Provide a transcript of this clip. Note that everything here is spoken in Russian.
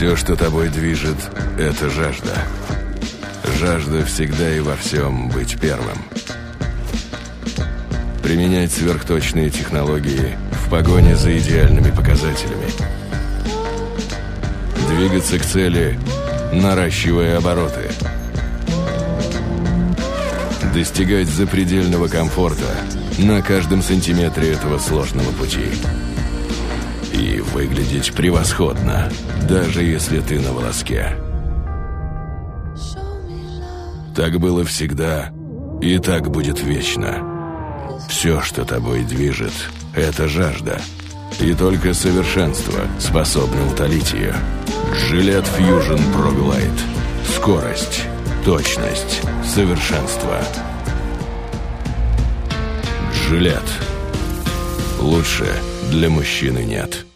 Все, что тобой движет, это жажда. Жажда всегда и во всем быть первым. Применять сверхточные технологии в погоне за идеальными показателями. Двигаться к цели, наращивая обороты. Достигать запредельного комфорта на каждом сантиметре этого сложного пути. И выглядеть превосходно, даже если ты на волоске. Так было всегда, и так будет вечно. Все, что тобой движет, это жажда. И только совершенство способно утолить ее. Gillette Fusion Pro Glide. Скорость, точность, совершенство. Gillette. Лучше для мужчины нет.